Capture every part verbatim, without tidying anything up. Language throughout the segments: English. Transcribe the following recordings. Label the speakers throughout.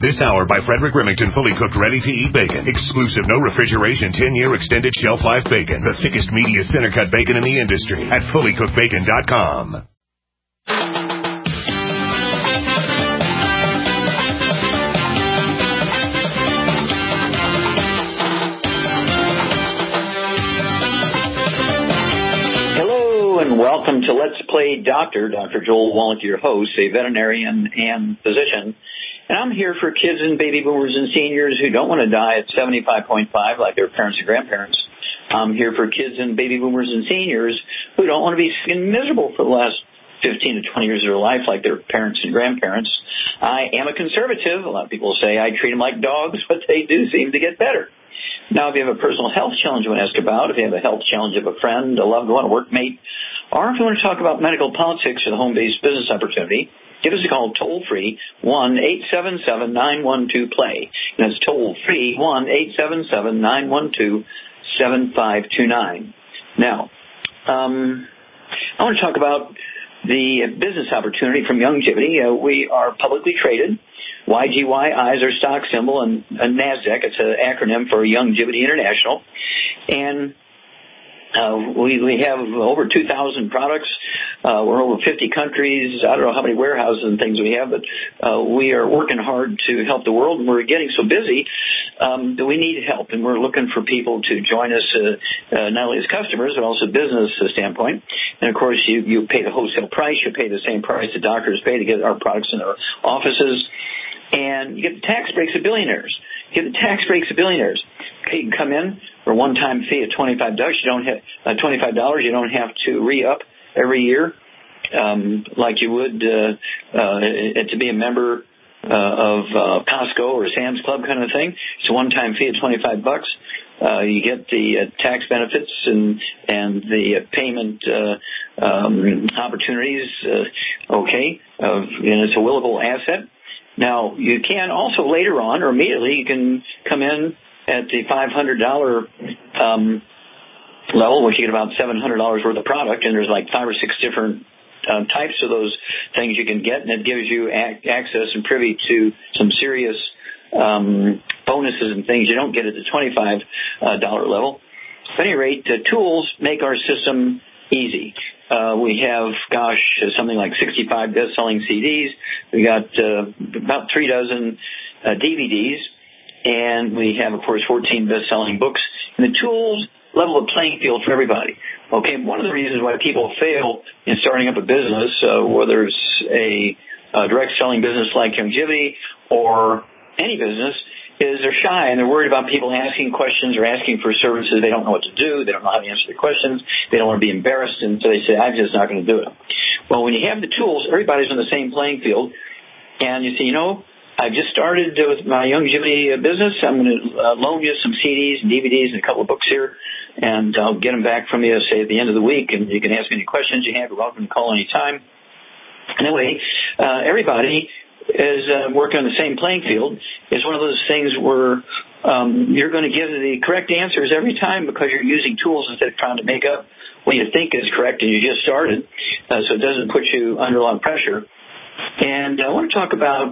Speaker 1: This hour by Frederick Remington, fully cooked, ready-to-eat bacon. Exclusive, no refrigeration, ten-year extended shelf life bacon. The thickest, meatiest, center-cut bacon in the industry at fully cooked bacon dot com.
Speaker 2: And welcome to Let's Play Doctor. Doctor Joel Wallach, your host, a veterinarian and physician. And I'm here for kids and baby boomers and seniors who don't want to die at seventy-five point five like their parents and grandparents. I'm here for kids and baby boomers and seniors who don't want to be miserable for the last fifteen to twenty years of their life like their parents and grandparents. I am a conservative. A lot of people say I treat them like dogs, but they do seem to get better. Now, if you have a personal health challenge you want to ask about, if you have a health challenge of a friend, a loved one, a workmate, or if you want to talk about medical politics or the home-based business opportunity, give us a call toll-free, one eight seven seven, nine one two, play. And that's toll-free, one eight seven seven, nine one two, seven five two nine. Now, um, I want to talk about the business opportunity from Youngevity. Uh, we are publicly traded. Y G Y I is our stock symbol, and, and NASDAQ, it's an acronym for Youngevity International. And uh, we, we have over two thousand products. Uh, we're over fifty countries. I don't know how many warehouses and things we have, but uh, we are working hard to help the world, and we're getting so busy um, that we need help, and we're looking for people to join us, uh, uh, not only as customers, but also business standpoint. And, of course, you, you pay the wholesale price. You pay the same price that doctors pay to get our products in their offices. And you get the tax breaks of billionaires. You get the tax breaks of billionaires. Okay, you can come in for a one-time fee of twenty-five dollars. You don't have uh, twenty-five dollars. You don't have to re-up every year um, like you would uh, uh, to be a member uh, of uh, Costco or Sam's Club kind of thing. It's a one-time fee of twenty-five bucks. Uh, you get the uh, tax benefits and and the uh, payment uh, um, opportunities. Uh, okay, uh, and it's a willable asset. Now, you can also later on or immediately, you can come in at the five hundred dollars um, level, which you get about seven hundred dollars worth of product, and there's like five or six different uh, types of those things you can get, and it gives you ac- access and privy to some serious um, bonuses and things you don't get at the twenty-five dollars level. At any rate, the tools make our system easy. Uh, we have, gosh, something like sixty-five best-selling C Ds. We got uh, about three dozen uh, D V Ds, and we have, of course, fourteen best-selling books. And the tools level the playing field for everybody. Okay, one of the reasons why people fail in starting up a business, uh, whether it's a, a direct-selling business like Youngevity or any business, is they're shy and they're worried about people asking questions or asking for services. They don't know what to do. They don't know how to answer the questions. They don't want to be embarrassed, and so they say, I'm just not going to do it. Well, when you have the tools, everybody's on the same playing field, and you say, you know, I've just started with my Youngevity business. I'm going to uh, loan you some C Ds and D V Ds and a couple of books here, and I'll get them back from you, say, at the end of the week, and you can ask any questions you have. You're welcome to call any time. Anyway, uh, everybody is uh, working on the same playing field. It's one of those things where um, you're going to give the correct answers every time because you're using tools instead of trying to make up what you think is correct and you just started, uh, so it doesn't put you under a lot of pressure. And I want to talk about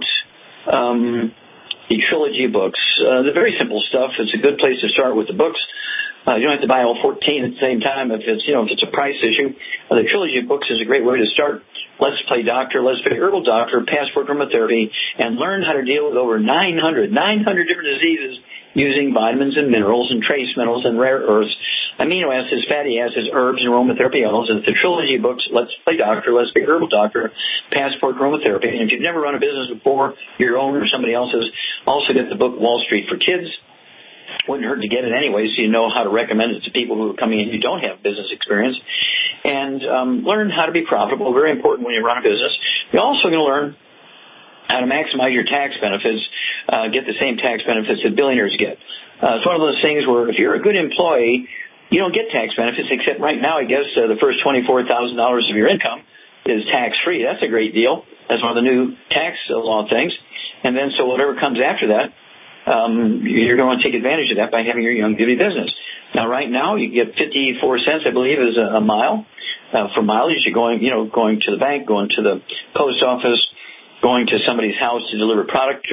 Speaker 2: um, the trilogy books. Uh, the very simple stuff. It's a good place to start with the books. Uh, you don't have to buy all fourteen at the same time if it's, you know, if it's a price issue. Uh, the trilogy of books is a great way to start. Let's Play Doctor, Let's Play Herbal Doctor, Passport Aromatherapy, and learn how to deal with over nine hundred, nine hundred different diseases using vitamins and minerals and trace metals and rare earths, amino acids, fatty acids, herbs, and aromatherapy oils. It's the trilogy of books, Let's Play Doctor, Let's Play Herbal Doctor, Passport Aromatherapy. And if you've never run a business before, your own or somebody else's, also get the book Wall Street for Kids. Wouldn't hurt to get it anyway, so you know how to recommend it to people who are coming in who don't have business experience. And um, learn how to be profitable, very important when you run a business. You're also going to learn how to maximize your tax benefits, uh, get the same tax benefits that billionaires get. Uh, it's one of those things where if you're a good employee, you don't get tax benefits, except right now, I guess, uh, the first twenty-four thousand dollars of your income is tax-free. That's a great deal. That's one of the new tax law things. And then so whatever comes after that, Um, you're going to take advantage of that by having your Youngevity business. Now, right now, you get fifty-four cents, I believe, is a, a mile uh, for mileage. You're going, you know, going to the bank, going to the post office, going to somebody's house to deliver product or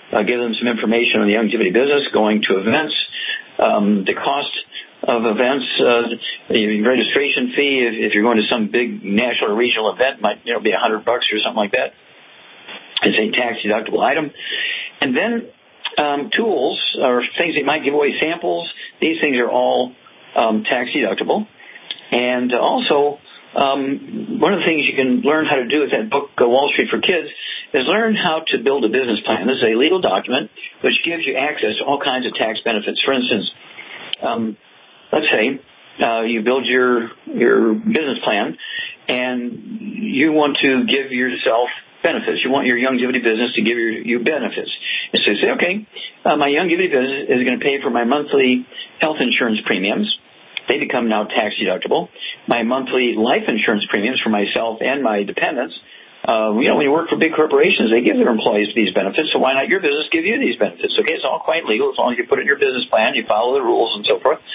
Speaker 2: uh, give them some information on the longevity business, going to events, um, the cost of events, uh, the registration fee, if, if you're going to some big national or regional event, might, you know, be a hundred bucks or something like that. It's a tax deductible item. And then, um, tools or things that might give away samples. These things are all, um, tax deductible. And also, um, one of the things you can learn how to do with that book, uh, Wall Street for Kids, is learn how to build a business plan. This is a legal document which gives you access to all kinds of tax benefits. For instance, um, let's say uh, you build your your business plan and you want to give yourself benefits. You want your longevity business to give you, you benefits. And so you say, okay, uh, my longevity business is going to pay for my monthly health insurance premiums. They become now tax deductible. My monthly life insurance premiums for myself and my dependents. Uh, you know, when you work for big corporations, they give their employees these benefits, so why not your business give you these benefits? Okay, it's all quite legal as long as you put it in your business plan, you follow the rules and so forth.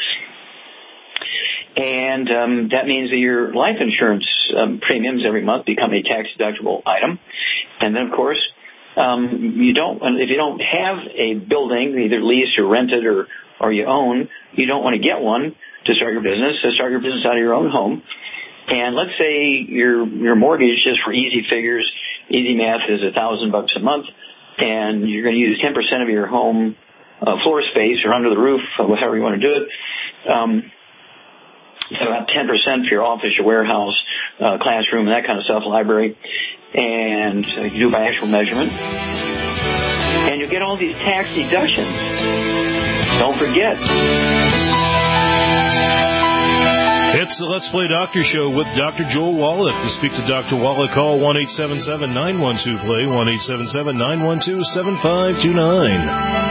Speaker 2: And um, that means that your life insurance um, premiums every month become a tax-deductible item. And then, of course, um, you don't, if you don't have a building, either leased or rented or, or you own, you don't want to get one to start your business, to start your business out of your own home. And let's say your your mortgage, just for easy figures, easy math, is a thousand bucks a month, and you're going to use ten percent of your home uh, floor space or under the roof, however you want to do it. Um, so about ten percent for your office, your warehouse, uh, classroom, and that kind of stuff, library, and uh, you do it by actual measurement, and you'll get all these tax deductions. Don't forget.
Speaker 3: It's the Let's Play Doctor Show with Doctor Joel Wallach. To speak to Doctor Wallach, call one eight seven seven, nine one two, play, one eight seven seven, nine one two, seven five two nine.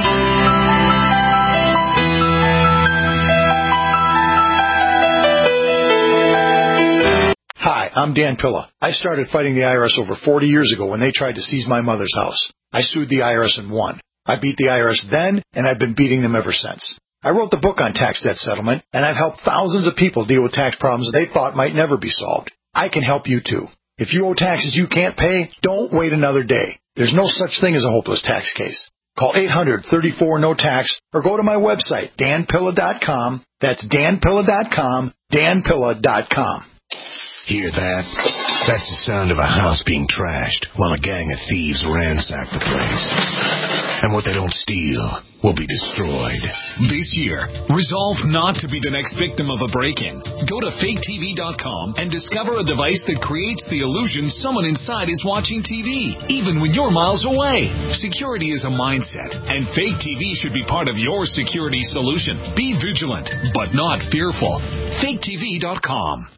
Speaker 4: Hi, I'm Dan Pilla. I started fighting the I R S over forty years ago when they tried to seize my mother's house. I sued the I R S and won. I beat the I R S then, and I've been beating them ever since. I wrote the book on tax debt settlement, and I've helped thousands of people deal with tax problems they thought might never be solved. I can help you, too. If you owe taxes you can't pay, don't wait another day. There's no such thing as a hopeless tax case. Call eight hundred, thirty-four, no tax, or go to my website, dan pilla dot com. That's dan pilla dot com, dan pilla dot com.
Speaker 1: Hear that? That's the sound of a house being trashed while a gang of thieves ransack the place. And what they don't steal will be destroyed.
Speaker 5: This year, resolve not to be the next victim of a break-in. Go to fake T V dot com and discover a device that creates the illusion someone inside is watching T V, even when you're miles away. Security is a mindset, and Fake T V should be part of your security solution. Be vigilant, but not fearful. fake T V dot com.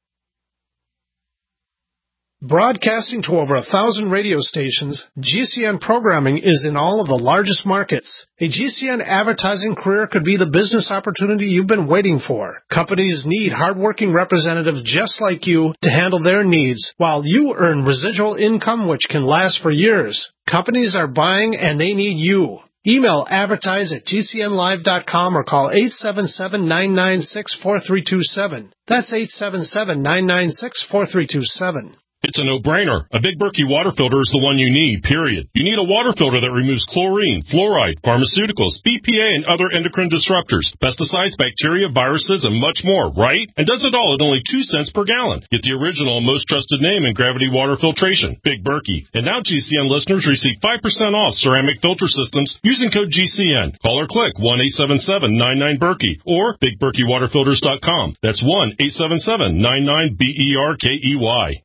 Speaker 6: Broadcasting to over a thousand radio stations, G C N programming is in all of the largest markets. A G C N advertising career could be the business opportunity you've been waiting for. Companies need hardworking representatives just like you to handle their needs, while you earn residual income which can last for years. Companies are buying and they need you. Email advertise at g c n live dot com or call eight seven seven, nine nine six, four three two seven. That's eight seven seven, nine nine six, four three two seven.
Speaker 3: It's a no-brainer. A Big Berkey water filter is the one you need, period. You need a water filter that removes chlorine, fluoride, pharmaceuticals, B P A, and other endocrine disruptors, pesticides, bacteria, viruses, and much more, right? And does it all at only two cents per gallon. Get the original and most trusted name in gravity water filtration, Big Berkey. And now G C N listeners receive five percent off ceramic filter systems using code G C N. Call or click one eight seven seven, nine nine, Berkey or big berkey water filters dot com. That's one eight seven seven, nine nine, B E R K E Y.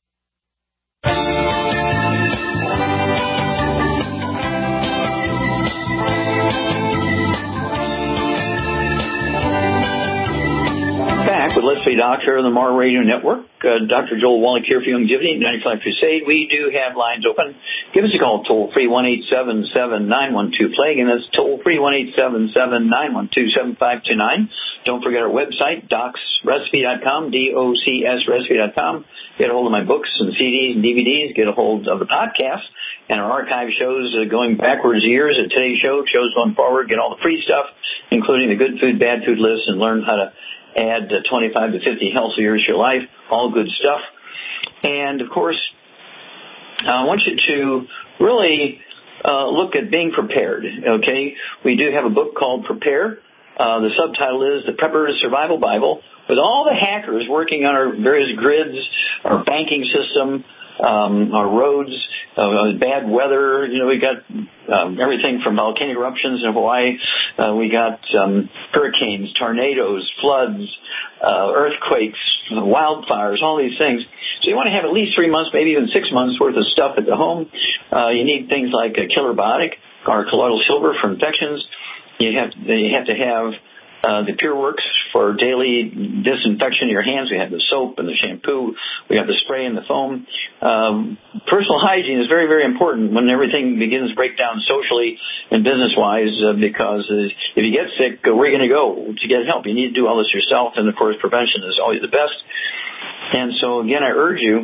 Speaker 2: Back with Let's Play Doctor on the Mar Radio Network. Uh, Doctor Joel Wallach here for Longevity, ninety-five Crusade. We do have lines open. Give us a call, toll-free, one eight seven seven, nine one two, play. Again, that's toll-free, one eight seven seven, nine one two, seven five two nine. Don't forget our website, docs recipe dot com, D O C S recipe dot com. Get a hold of my books and C Ds and D V Ds. Get a hold of the podcast and our archive shows uh, going backwards years. At today's show, shows going forward. Get all the free stuff, including the good food, bad food list, and learn how to add uh, twenty-five to fifty healthy years to your life. All good stuff. And, of course, I want you to really uh, look at being prepared, okay? We do have a book called Prepare. Uh, the subtitle is The Prepper's Survival Bible, with all the hackers working on our various grids, our banking system, um, our roads, uh, bad weather. You know, we got um, everything from volcanic eruptions in Hawaii. Uh, we got um, hurricanes, tornadoes, floods, uh, earthquakes, wildfires, all these things. So you want to have at least three months, maybe even six months worth of stuff at the home. Uh, you need things like a killer biotic or colloidal silver for infections. You have you have to have uh, the PureWorks for daily disinfection of your hands. We have the soap and the shampoo. We have the spray and the foam. Um, personal hygiene is very, very important when everything begins to break down socially and business-wise, uh, because uh, if you get sick, uh, where are you going to go to get help? You need to do all this yourself, and, of course, prevention is always the best. And so, again, I urge you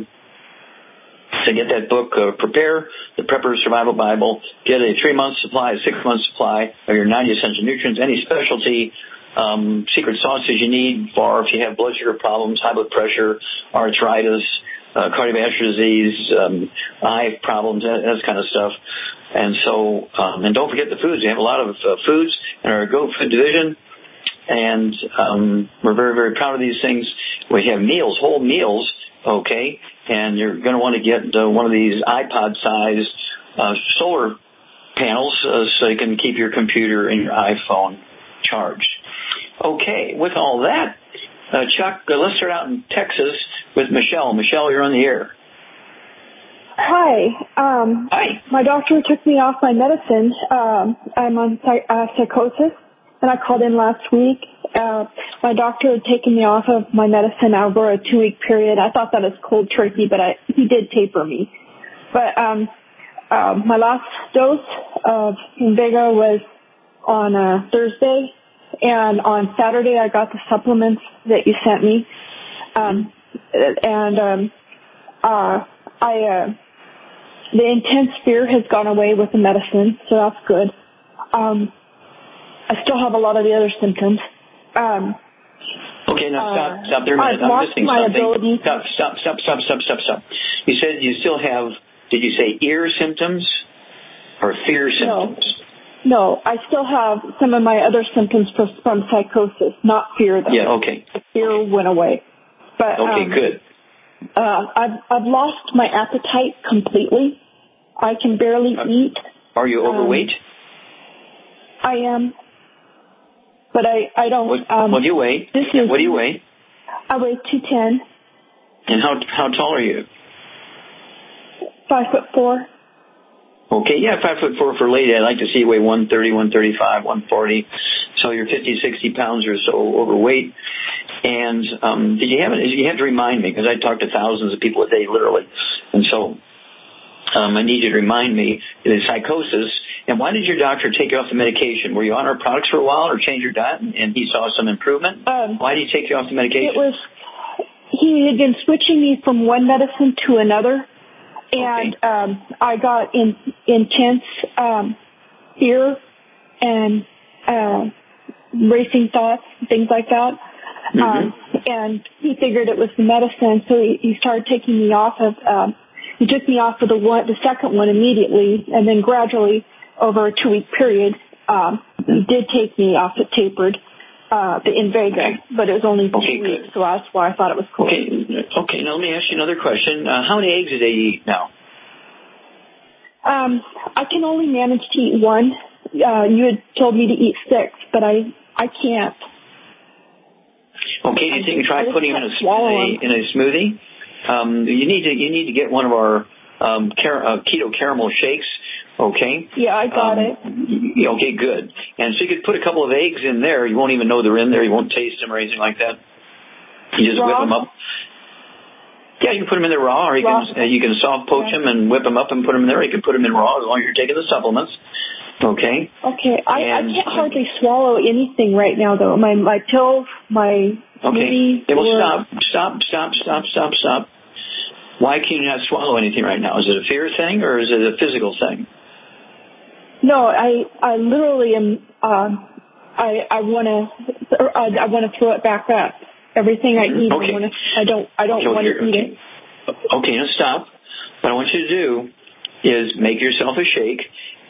Speaker 2: to get that book, uh, Prepare, the Prepper's Survival Bible. Get a three-month supply, a six-month supply of your ninety essential nutrients, any specialty um, secret sauces you need for if you have blood sugar problems, high blood pressure, arthritis, uh, cardiovascular disease, um, eye problems, that, that kind of stuff. And so, um, and don't forget the foods. We have a lot of uh, foods in our Go Food division, and um, we're very, very proud of these things. We have meals, whole meals, okay, and you're going to want to get uh, one of these iPod-sized uh, solar panels uh, so you can keep your computer and your iPhone charged. Okay, with all that, uh, Chuck, uh, let's start out in Texas with Michelle. Michelle, you're on the air.
Speaker 7: Hi. Um,
Speaker 2: Hi.
Speaker 7: My doctor took me off my medicine. Um, I'm on psych- uh, psychosis, and I called in last week. Uh, my doctor had taken me off of my medicine over a two-week period. I thought that was cold turkey, but I, he did taper me. But um, uh, my last dose of Invega was on uh, Thursday, and on Saturday I got the supplements that you sent me. Um, and um, uh, I uh, the intense fear has gone away with the medicine, so that's good. Um, I still have a lot of the other symptoms. Um,
Speaker 2: okay, now stop,
Speaker 7: uh,
Speaker 2: stop there a minute.
Speaker 7: I've
Speaker 2: I'm
Speaker 7: lost
Speaker 2: missing
Speaker 7: my
Speaker 2: something.
Speaker 7: ability.
Speaker 2: Stop, stop, stop, stop, stop, stop, stop. You said you still have, did you say ear symptoms or fear symptoms?
Speaker 7: No, no, I still have some of my other symptoms for, from psychosis, not fear though.
Speaker 2: Yeah, okay.
Speaker 7: The fear went away. But,
Speaker 2: okay,
Speaker 7: um,
Speaker 2: good.
Speaker 7: Uh, I've, I've lost my appetite completely. I can barely
Speaker 2: uh,
Speaker 7: eat.
Speaker 2: Are you overweight?
Speaker 7: Um, I am. But I, I don't...
Speaker 2: What,
Speaker 7: um,
Speaker 2: what do you weigh?
Speaker 7: This is,
Speaker 2: what do you weigh?
Speaker 7: I weigh two ten.
Speaker 2: And how how tall are you?
Speaker 7: Five foot four.
Speaker 2: Okay, yeah, five foot four for a lady. I'd like to see you weigh one thirty, one thirty-five, one forty. So you're fifty, sixty pounds or so overweight. And um, did you have it? You have to remind me, because I talk to thousands of people a day, literally. And so um, I need you to remind me the psychosis. And why did your doctor take you off the medication? Were you on our products for a while, or change your diet, and he saw some improvement?
Speaker 7: Um,
Speaker 2: why did he take you off the medication?
Speaker 7: It was, he had been switching me from one medicine to another, and
Speaker 2: okay.
Speaker 7: um, I got in, intense um, fear and uh, racing thoughts, things like that. Mm-hmm. Um, and he figured it was the medicine, so he, he started taking me off of. Um, he took me off of the one, the second one immediately, and then gradually, over a two-week period, um, he did take me off. It tapered uh, the Invega, okay. But it was only two
Speaker 2: okay,
Speaker 7: weeks,
Speaker 2: good.
Speaker 7: so that's why I thought it was cool.
Speaker 2: Okay, okay. Now let me ask you another question. Uh, how many eggs a day do you eat now?
Speaker 7: Um, I can only manage to eat one. Uh, you had told me to eat six, but I I can't.
Speaker 2: Okay, do you think you try putting them in a smoothie? In a smoothie? Um, you need to you need to get one of our um, car- uh, keto caramel shakes. Okay.
Speaker 7: Yeah, I got
Speaker 2: um,
Speaker 7: it.
Speaker 2: Okay, good. And so you could put a couple of eggs in there. You won't even know they're in there. You won't taste them or anything like that. You just
Speaker 7: raw?
Speaker 2: whip them up. Yeah, you can put them in there raw, or you raw. can uh, you can soft poach yeah. them and whip them up and put them in there. You can put them in raw as long as you're taking the supplements. Okay.
Speaker 7: Okay. I,
Speaker 2: and,
Speaker 7: I can't hardly swallow anything right now, though. My my pills, my
Speaker 2: okay. Yeah, well, stop, stop, stop, stop, stop, stop. Why can you not swallow anything right now? Is it a fear thing or is it a physical thing?
Speaker 7: No, I I literally am. Uh, I I want to I, I want to throw it back up. Everything I eat,
Speaker 2: okay.
Speaker 7: I, wanna, I don't I don't
Speaker 2: okay,
Speaker 7: want to
Speaker 2: okay.
Speaker 7: eat it.
Speaker 2: Okay, now stop. What I want you to do is make yourself a shake,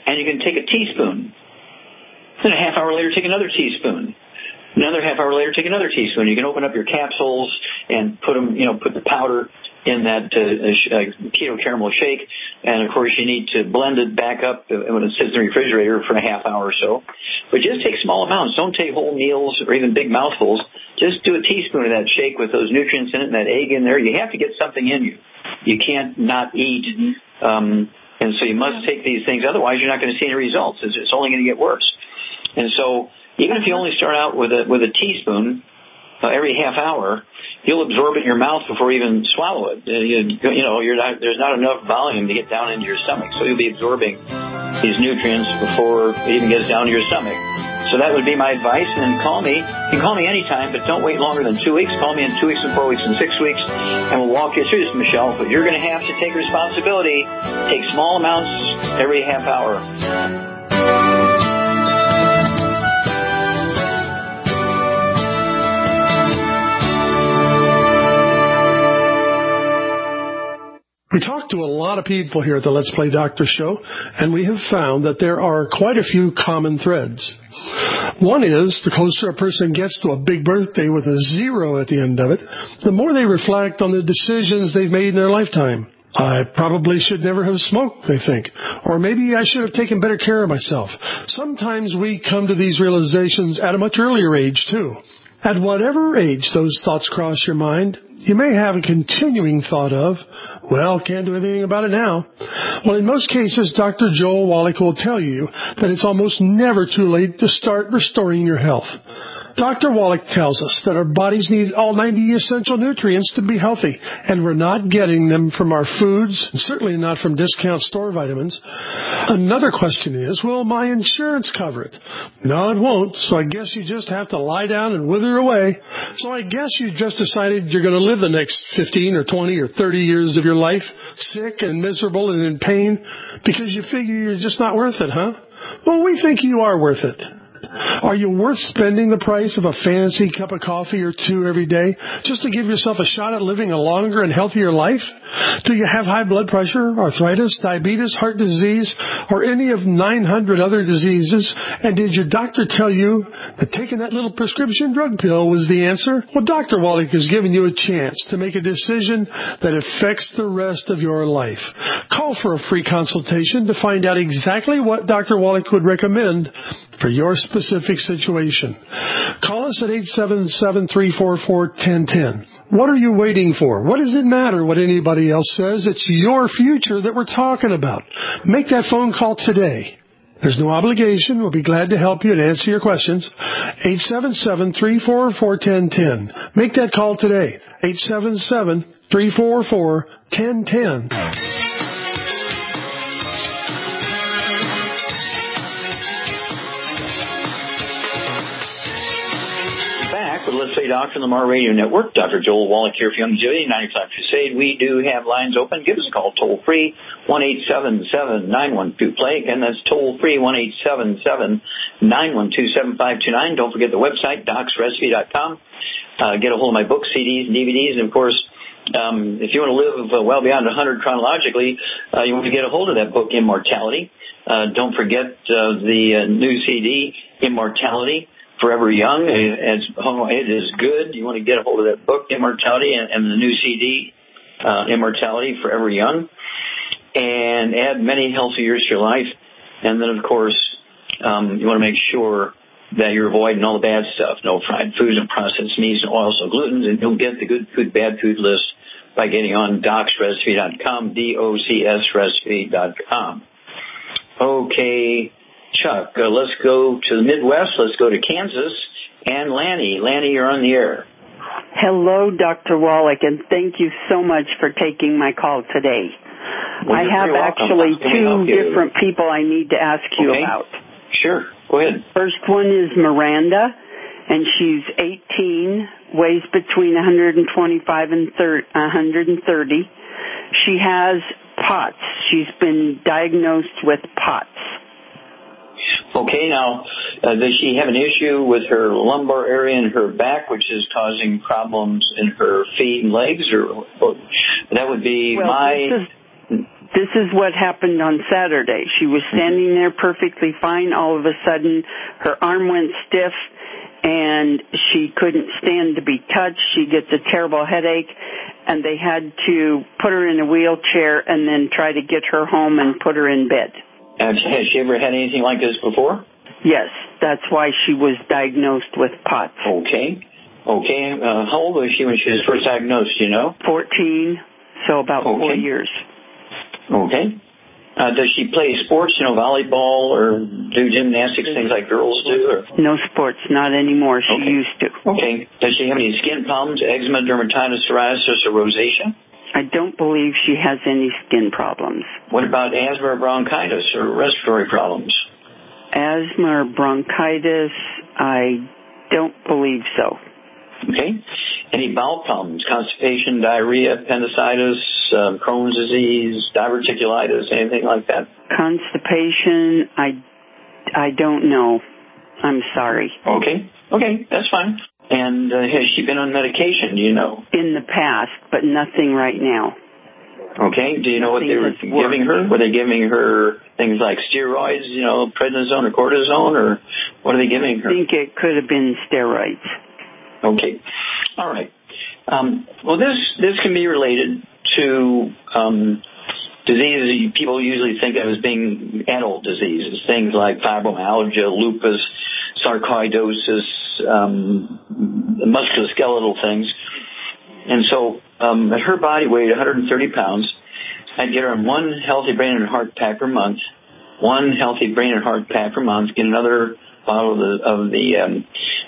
Speaker 2: and you can take a teaspoon. Then a half hour later, take another teaspoon. Another half hour later, take another teaspoon. You can open up your capsules and put them, you know, put the powder in that uh, uh, keto caramel shake. And, of course, you need to blend it back up when it sits in the refrigerator for a half hour or so. But just take small amounts. Don't take whole meals or even big mouthfuls. Just do a teaspoon of that shake with those nutrients in it and that egg in there. You have to get something in you. You can't not eat. Um, and so you must take these things. Otherwise, you're not going to see any results. It's, it's only going to get worse. And so even if you only start out with a with a teaspoon uh, every half hour, you'll absorb it in your mouth before you even swallow it. Uh, you, you know, you're not, there's not enough volume to get down into your stomach, so you'll be absorbing these nutrients before it even gets down to your stomach. So that would be my advice. And call me. You can call me anytime, but don't wait longer than two weeks. Call me in two weeks and four weeks and six weeks, and we'll walk you through this, Michelle. But you're going to have to take responsibility. Take small amounts every half hour.
Speaker 6: We talk to a lot of people here at the Let's Play Doctor Show, and we have found that there are quite a few common threads. One is, the closer a person gets to a big birthday with a zero at the end of it, the more they reflect on the decisions they've made in their lifetime. I probably should never have smoked, they think. Or maybe I should have taken better care of myself. Sometimes we come to these realizations at a much earlier age, too. At whatever age those thoughts cross your mind, you may have a continuing thought of, well, can't do anything about it now. Well, in most cases, Doctor Joel Wallach will tell you that it's almost never too late to start restoring your health. Doctor Wallach tells us that our bodies need all ninety essential nutrients to be healthy, and we're not getting them from our foods, and certainly not from discount store vitamins. Another question is, will my insurance cover it? No, it won't, so I guess you just have to lie down and wither away. So I guess you just decided you're going to live the next fifteen or twenty or thirty years of your life sick and miserable and in pain because you figure you're just not worth it, huh? Well, we think you are worth it. Are you worth spending the price of a fancy cup of coffee or two every day just to give yourself a shot at living a longer and healthier life? Do you have high blood pressure, arthritis, diabetes, heart disease, or any of nine hundred other diseases? And did your doctor tell you that taking that little prescription drug pill was the answer? Well, Doctor Wallach has given you a chance to make a decision that affects the rest of your life. Call for a free consultation to find out exactly what Doctor Wallach would recommend for your specific situation. Call us at eight seven seven, three four four, one zero one zero. What are you waiting for? What does it matter what anybody else says? It's your future that we're talking about. Make that phone call today. There's no obligation. We'll be glad to help you and answer your questions. eight seven seven, three four four, one zero one zero. Make that call today. eight seven seven, three four four, one zero one zero.
Speaker 2: Let's Say Doctor on the Mar Radio Network. Doctor Joel Wallach here for Youngevity ninety-five Crusade. We do have lines open. Give us a call toll free, one eight seven seven, nine one two, play. And that's toll free, one eight seven seven, nine one two, seven five two nine. Don't forget the website, docs recipe dot com. Uh, get a hold of my books, C Ds, and D V Ds. And, of course, um, if you want to live uh, well beyond one hundred chronologically, uh, you want to get a hold of that book, Immortality. Uh, don't forget uh, the uh, new C D, Immortality. Forever Young, as it is good. You want to get a hold of that book, Immortality, and, and the new C D, uh, Immortality, Forever Young, and add many healthy years to your life. And then, of course, um, you want to make sure that you're avoiding all the bad stuff, no fried foods and processed meats and oils and glutens, and you'll get the good food, bad food list by getting on docs recipe dot com, D O C S recipe dot com. Okay. Chuck, uh, let's go to the Midwest. Let's go to Kansas. And Lanny. Lanny, you're on the air.
Speaker 8: Hello, Doctor Wallach, and thank you so much for taking my call today. Well, I have actually two different people I need to ask you okay. about.
Speaker 2: Sure. Go ahead.
Speaker 8: First one is Miranda, and she's eighteen, weighs between one twenty-five and one thirty. She has POTS. She's been diagnosed with POTS.
Speaker 2: Okay, now, uh, does she have an issue with her lumbar area and her back, which is causing problems in her feet and legs? Or, or that would be
Speaker 8: well,
Speaker 2: my...
Speaker 8: This is, This is what happened on Saturday. She was standing there perfectly fine. All of a sudden, her arm went stiff, and she couldn't stand to be touched. She gets a terrible headache, and they had to put her in a wheelchair and then try to get her home and put her in bed.
Speaker 2: Has she ever had anything like this before?
Speaker 8: Yes, that's why she was diagnosed with POTS.
Speaker 2: Okay. Okay. Uh, how old was she when she was first diagnosed, do you know?
Speaker 8: fourteen, so about
Speaker 2: okay.
Speaker 8: four years.
Speaker 2: Okay. Uh, does she play sports, you know, volleyball or do gymnastics, things like girls do? Or?
Speaker 8: No sports, not anymore. She
Speaker 2: okay.
Speaker 8: used to.
Speaker 2: Okay. Does she have any skin problems, eczema, dermatitis, psoriasis, or rosacea?
Speaker 8: I don't believe she has any skin problems.
Speaker 2: What about asthma or bronchitis or respiratory problems?
Speaker 8: Asthma or bronchitis, I don't believe so.
Speaker 2: Okay. Any bowel problems, constipation, diarrhea, appendicitis, um, Crohn's disease, diverticulitis, anything like that?
Speaker 8: Constipation, I, I don't know. I'm sorry.
Speaker 2: Okay. Okay, that's fine. And uh, has she been on medication, do you know?
Speaker 8: In the past, but nothing right now.
Speaker 2: Okay. Do you know
Speaker 8: nothing
Speaker 2: what they were giving her? Were they giving her things like steroids, you know, prednisone or cortisone, or what are they giving her?
Speaker 8: I think it could have been steroids.
Speaker 2: Okay. All right. Um, well, this this can be related to um, diseases people usually think of as being adult diseases, things like fibromyalgia, lupus, sarcoidosis, um, musculoskeletal things. And so um, at her body weight, one hundred thirty pounds, I'd get her on one healthy brain and heart pack per month, one healthy brain and heart pack per month, get another bottle of the, of the um,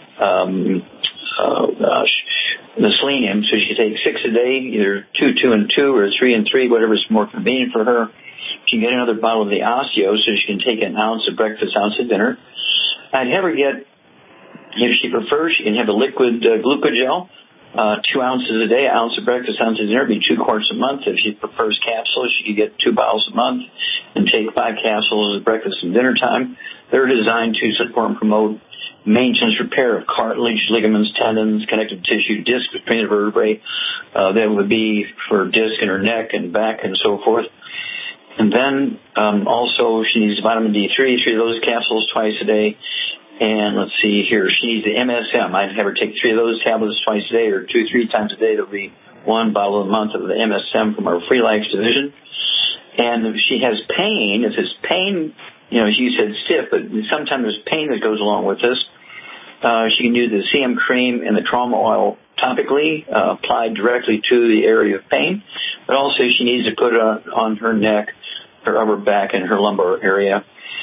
Speaker 2: um, oh gosh, the selenium. So she takes six a day, either two, two, and two, or three and three, whatever's more convenient for her. She can get another bottle of the Osteo, so she can take an ounce of breakfast, ounce of dinner. I'd have her get, if she prefers, she can have a liquid uh, glucogel, uh, two ounces a day, ounce of breakfast, ounce of dinner, be two quarts a month. If she prefers capsules, she could get two bottles a month and take five capsules at breakfast and dinner time. They're designed to support and promote maintenance, repair of cartilage, ligaments, tendons, connective tissue, disc between the vertebrae. Uh, that would be for disc in her neck and back and so forth. And then um, also she needs vitamin D three, three of those capsules twice a day. And let's see here, she needs the M S M. I'd have her take three of those tablets twice a day, or two, three times a day. There'll be one bottle a month of the M S M from our Free Life division. And if she has pain, if it's pain, you know, you said stiff, but sometimes there's pain that goes along with this. Uh, she can use the C M cream and the trauma oil topically, uh, applied directly to the area of pain. But also she needs to put it on, on her neck, her upper back, and her lumbar area.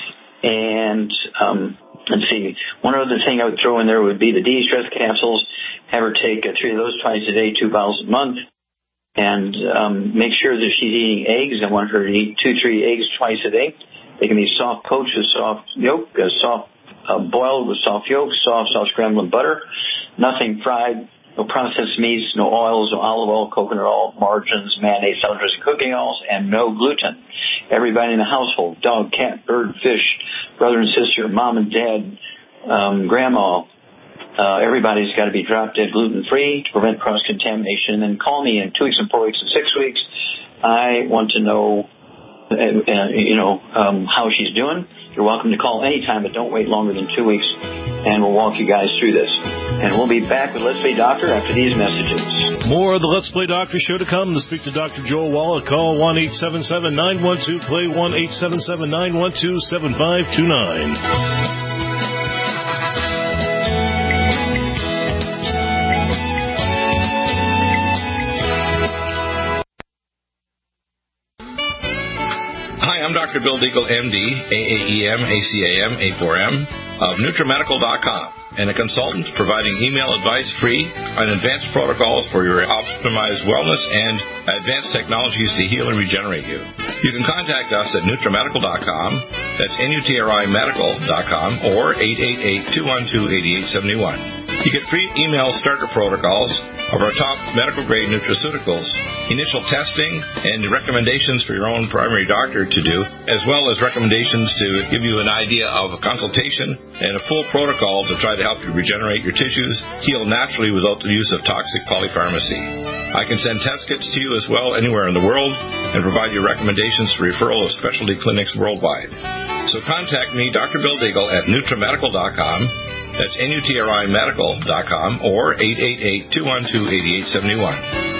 Speaker 2: And um, let's see, one other thing I would throw in there would be the de-stress capsules. Have her take uh, three of those twice a day, two bottles a month. And um, make sure that she's eating eggs. I want her to eat two, three eggs twice a day. They can be soft poached with soft yolk, uh, soft uh, boiled with soft yolk, soft, soft scrambled butter, nothing fried, no processed meats, no oils, no olive oil, coconut oil, margarines, mayonnaise, salad dressing, cooking oils, and no gluten. Everybody in the household, dog, cat, bird, fish, brother and sister, mom and dad, um, grandma, uh, everybody's got to be drop dead gluten-free to prevent cross-contamination. And then call me in two weeks and four weeks and six weeks. I want to know, uh, uh, you know, um, how she's doing. You're welcome to call anytime, but don't wait longer than two weeks, and we'll walk you guys through this. And we'll be back with Let's Play Doctor after these messages.
Speaker 3: More of the Let's Play Doctor show to come. To speak to Doctor Joel Wallach, call one eight seven seven, nine one two, play, one eight seven seven, nine one two, seven five two nine.
Speaker 9: Hi, I'm Doctor Bill Deagle, M D, A A E M, A C A M, A four M, of NutriMedical dot com, and a consultant providing email advice free on advanced protocols for your optimized wellness and advanced technologies to heal and regenerate you. You can contact us at NutriMedical dot com, that's N U T R I Medical dot com, or eight eight eight, two one two, eight eight seven one. You get free email starter protocols of our top medical-grade nutraceuticals, initial testing, and recommendations for your own primary doctor to do, as well as recommendations to give you an idea of a consultation and a full protocol to try to help you regenerate your tissues, heal naturally without the use of toxic polypharmacy. I can send test kits to you as well anywhere in the world and provide you recommendations for referral of specialty clinics worldwide. So contact me, Doctor Bill Deagle, at NutriMedical dot com. That's N U T R I medical dot com or eight eight eight, two one two, eight eight seven one.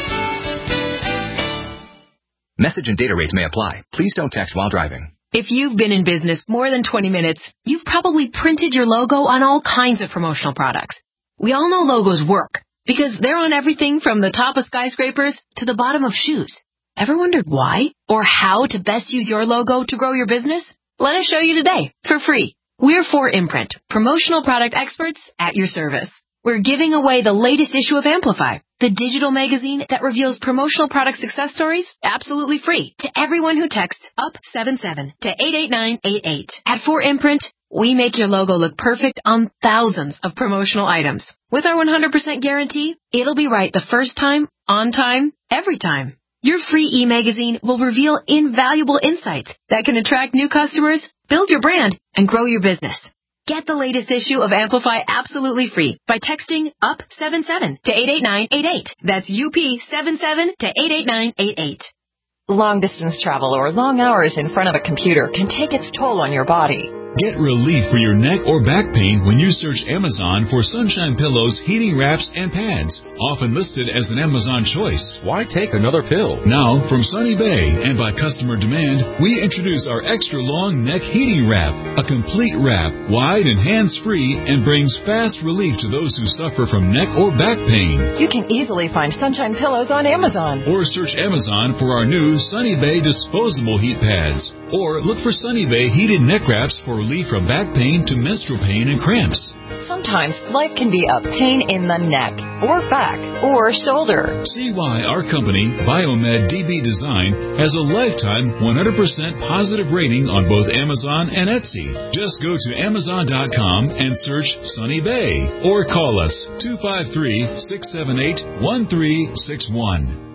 Speaker 10: Message and data rates may apply. Please don't text while driving.
Speaker 11: If you've been in business more than twenty minutes, you've probably printed your logo on all kinds of promotional products. We all know logos work because they're on everything from the top of skyscrapers to the bottom of shoes. Ever wondered why or how to best use your logo to grow your business? Let us show you today for free. We're four Imprint, promotional product experts at your service. We're giving away the latest issue of Amplify, the digital magazine that reveals promotional product success stories absolutely free to everyone who texts up seven seven to eight eight nine eight eight. At four Imprint, we make your logo look perfect on thousands of promotional items. With our one hundred percent guarantee, it'll be right the first time, on time, every time. Your free e-magazine will reveal invaluable insights that can attract new customers, build your brand, and grow your business. Get the latest issue of Amplify absolutely free by texting up seven seven to eight eight nine eight eight. That's U P seven seven to eight eight nine eight eight.
Speaker 12: Long-distance travel or long hours in front of a computer can take its toll on your body.
Speaker 13: Get relief for your neck or back pain when you search Amazon for Sunshine Pillows, heating wraps, and pads. Often listed as an Amazon choice. Why take another pill? Now, from Sunny Bay and by customer demand, we introduce our extra long neck heating wrap. A complete wrap, wide and hands-free, and brings fast relief to those who suffer from neck or back pain.
Speaker 12: You can easily find Sunshine Pillows on Amazon.
Speaker 13: Or search Amazon for our new Sunny Bay disposable heat pads. Or look for Sunny Bay heated neck wraps for relief from back pain to menstrual pain and cramps.
Speaker 12: Sometimes life can be a pain in the neck, or back, or shoulder.
Speaker 13: See why our company, Biomed D B Design, has a lifetime one hundred percent positive rating on both Amazon and Etsy. Just go to Amazon dot com and search Sunny Bay, or call us two five three, six seven eight, one three six one.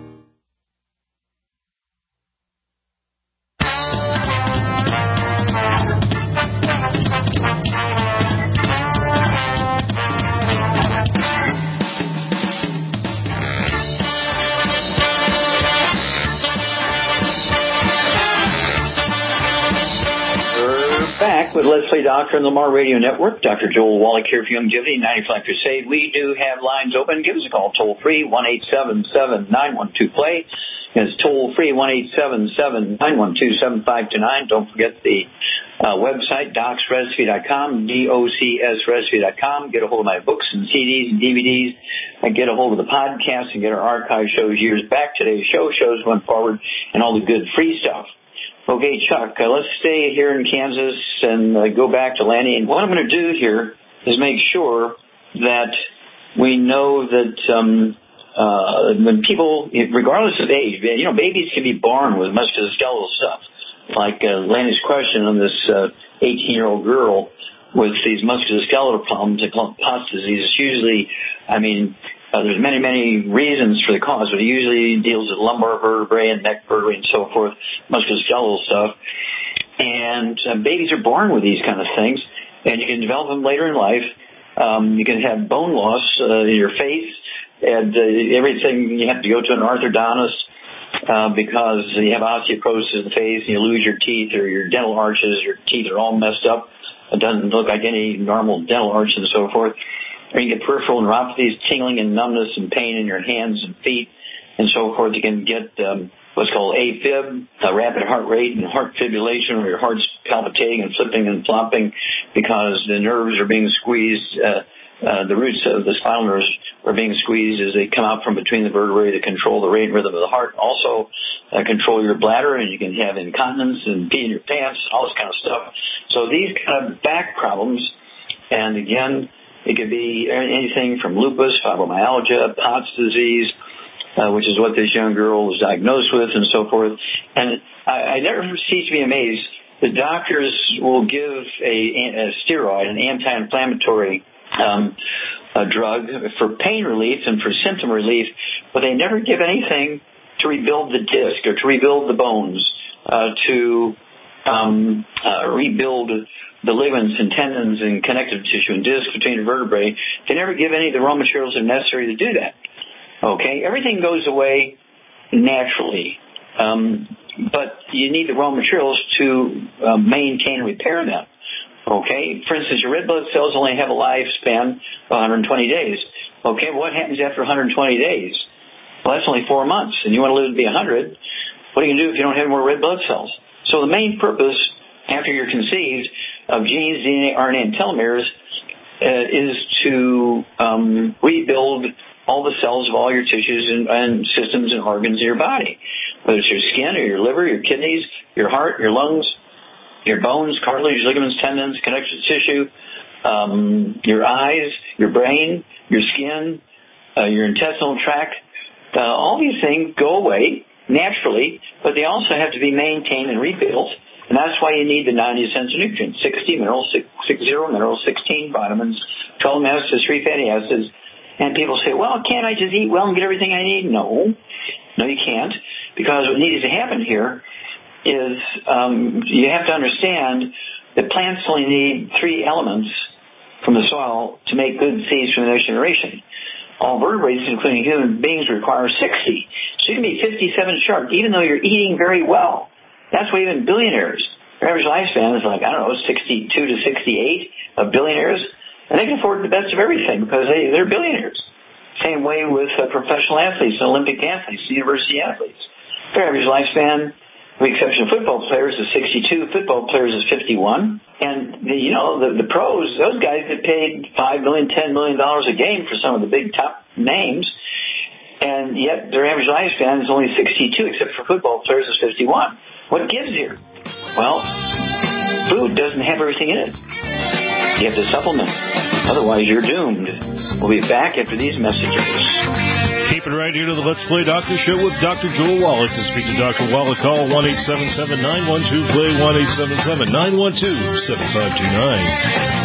Speaker 2: Back with Let's Play Doctor on the Lamar Radio Network. Doctor Joel Wallach here for Longevity ninety-five Crusade. We do have lines open. Give us a call toll free, one eight seven seven, nine one two, play. It's toll free, one eight seven seven, nine one two, seven five two nine. Don't forget the uh, website, docs recipe dot com, D O C S recipe dot com. Get a hold of my books and C Ds and D V Ds. And get a hold of the podcast and get our archive shows years back. Today's show, shows went forward, and all the good free stuff. Okay, Chuck, uh, let's stay here in Kansas and uh, go back to Lanny. And what I'm going to do here is make sure that we know that um, uh, when people, regardless of age, you know, babies can be born with musculoskeletal stuff. Like uh, Lanny's question on this uh, eighteen-year-old girl with these musculoskeletal problems, they call it POTS disease. It's usually, I mean, Uh, there's many, many reasons for the cause, but it usually deals with lumbar vertebrae and neck vertebrae and so forth, musculoskeletal stuff. And uh, babies are born with these kind of things, and you can develop them later in life. Um, you can have bone loss uh, in your face, and uh, everything. You have to go to an orthodontist uh, because you have osteoporosis in the face, and you lose your teeth or your dental arches. Your teeth are all messed up. It doesn't look like any normal dental arch and so forth. Or you get peripheral neuropathies, tingling and numbness and pain in your hands and feet and so forth. You can get um, what's called AFib, a rapid heart rate, and heart fibrillation, where your heart's palpitating and flipping and flopping because the nerves are being squeezed. Uh, uh, the roots of the spinal nerves are being squeezed as they come out from between the vertebrae to control the rate and rhythm of the heart. Also uh, control your bladder, and you can have incontinence and pee in your pants, all this kind of stuff. So these kind of back problems, and again, it could be anything from lupus, fibromyalgia, POTS disease, uh, which is what this young girl was diagnosed with, and so forth. And I, I never cease to be amazed. The doctors will give a, a steroid, an anti-inflammatory, um, a drug for pain relief and for symptom relief, but they never give anything to rebuild the disc or to rebuild the bones, uh, to um, uh, rebuild the ligaments and tendons and connective tissue and disc between the vertebrae. They never give any of the raw materials that are necessary to do that. Okay, everything goes away naturally, um, but you need the raw materials to uh, maintain and repair them. Okay, for instance, your red blood cells only have a lifespan of one hundred twenty days. Okay, what happens after one hundred twenty days? Well, that's only four months, and you want to live to be one hundred. What are you going to do if you don't have more red blood cells? So the main purpose, after you're conceived, of genes, D N A, R N A, and telomeres uh, is to um, rebuild all the cells of all your tissues and, and systems and organs in your body, whether it's your skin or your liver, your kidneys, your heart, your lungs, your bones, cartilage, ligaments, tendons, connective tissue, um, your eyes, your brain, your skin, uh, your intestinal tract. Uh, all these things go away naturally, but they also have to be maintained and rebuilt, and that's why you need the ninety essential nutrients, sixty minerals, sixty minerals, sixteen vitamins, twelve amino acids, three fatty acids. And people say, well, can't I just eat well and get everything I need? No. No, you can't, because what needs to happen here is um, you have to understand that plants only need three elements from the soil to make good seeds for the next generation. All vertebrates, including human beings, require sixty. So you can be fifty-seven sharp, even though you're eating very well. That's why even billionaires, their average lifespan is like, I don't know, sixty-two to sixty-eight of billionaires. And they can afford the best of everything because they, they're billionaires. Same way with uh, professional athletes, Olympic athletes, university athletes. Their average lifespan, with the exception of football players, is sixty-two. Football players is fifty-one. And, the, you know, the, the pros, those guys get paid five million dollars, ten million dollars a game for some of the big top names. And yet their average lifespan is only sixty-two, except for football players is fifty-one. What gives here? Well, food doesn't have everything in it. You have to supplement. Otherwise, you're doomed. We'll be back after these messages.
Speaker 14: Keep it right here to the Let's Play Doctor Show with Doctor Joel Wallach. To speak to Doctor Wallach, call one eight seven seven, nine one two, play, one eight seven seven, nine one two, seven five two nine.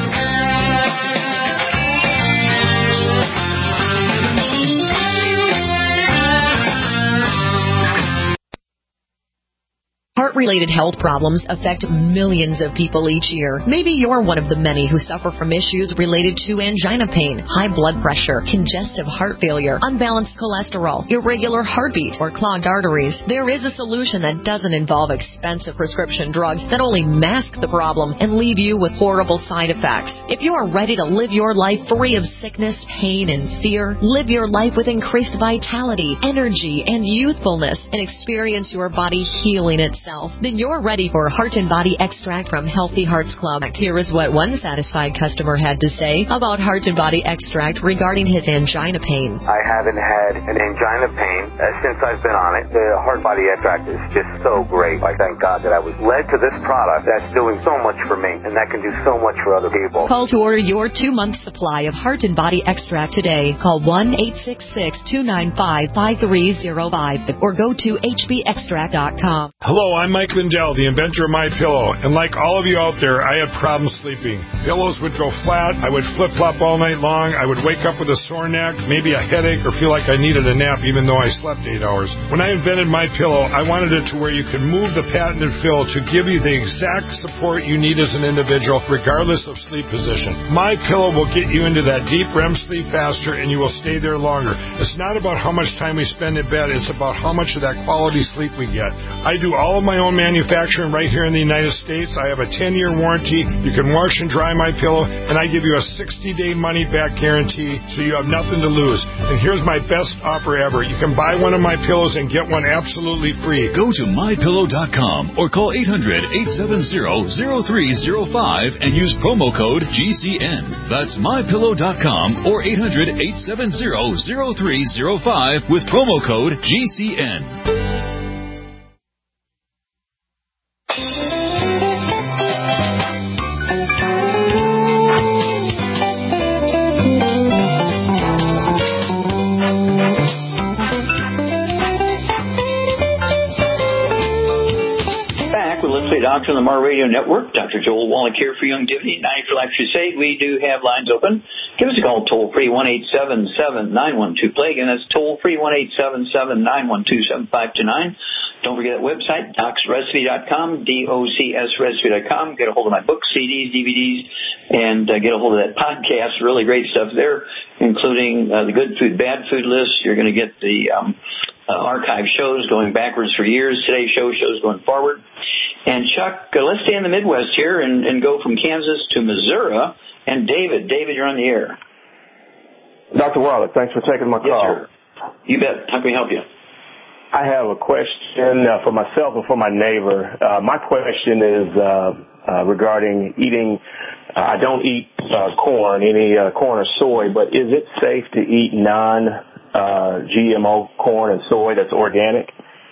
Speaker 11: Heart-related health problems affect millions of people each year. Maybe you're one of the many who suffer from issues related to angina pain, high blood pressure, congestive heart failure, unbalanced cholesterol, irregular heartbeat, or clogged arteries. There is a solution that doesn't involve expensive prescription drugs that only mask the problem and leave you with horrible side effects. If you are ready to live your life free of sickness, pain, and fear, live your life with increased vitality, energy, and youthfulness, and experience your body healing itself, then you're ready for Heart and Body Extract from Healthy Hearts Club. Here is what one satisfied customer had to say about Heart and Body Extract regarding his angina pain.
Speaker 15: I haven't had an angina pain uh, since I've been on it. The Heart Body Extract is just so great. I thank God that I was led to this product that's doing so much for me, and that can do so much for other people.
Speaker 11: Call to order your two-month supply of Heart and Body Extract today. Call one eight six six, two nine five, five three zero five or go to h b extract dot com.
Speaker 16: Hello, I'm Mike Lindell, the inventor of MyPillow, and like all of you out there, I had problems sleeping. Pillows would go flat, I would flip-flop all night long, I would wake up with a sore neck, maybe a headache, or feel like I needed a nap even though I slept eight hours. When I invented MyPillow, I wanted it to where you could move the patented fill to give you the exact support you need as an individual, regardless of sleep position. MyPillow will get you into that deep R E M sleep faster, and you will stay there longer. It's not about how much time we spend in bed, it's about how much of that quality sleep we get. I do all of my own manufacturing right here in the United States. I have a ten-year warranty. You can wash and dry my pillow, and I give you a sixty-day money-back guarantee, so you have nothing to lose. And here's my best offer ever. You can buy one of my pillows and get one absolutely free.
Speaker 13: Go to my pillow dot com or call eight hundred, eight seven zero, zero three zero five and use promo code G C N. That's my pillow dot com or eight hundred, eight seven zero, zero three zero five with promo code G C N.
Speaker 2: Doctor on the Mar Radio Network. Doctor Joel Wallach here for Youngevity, ninety for Life Crusade. We do have lines open. Give us a call toll-free, one eight seven seven, nine one two, PLAY. Again, that's toll-free, one eight seven seven, nine one two, seven five two nine. Don't forget that website, docs recipe dot com, D O C S recipe dot com. Get a hold of my books, C Ds, D V Ds, and uh, get a hold of that podcast. Really great stuff there, including uh, the Good Food, Bad Food list. You're going to get the um, uh, archive shows going backwards for years, today's show, shows going forward. And Chuck, uh, let's stay in the Midwest here and, and go from Kansas to Missouri. And David, David, you're on the air.
Speaker 17: Doctor Wallach, thanks for taking my call.
Speaker 2: Yes, sir. You bet. How can we help you?
Speaker 17: I have a question uh, for myself and for my neighbor. Uh, my question is uh, uh, regarding eating. Uh, I don't eat uh, corn, any uh, corn or soy, but is it safe to eat non-G M O uh, corn and soy that's organic?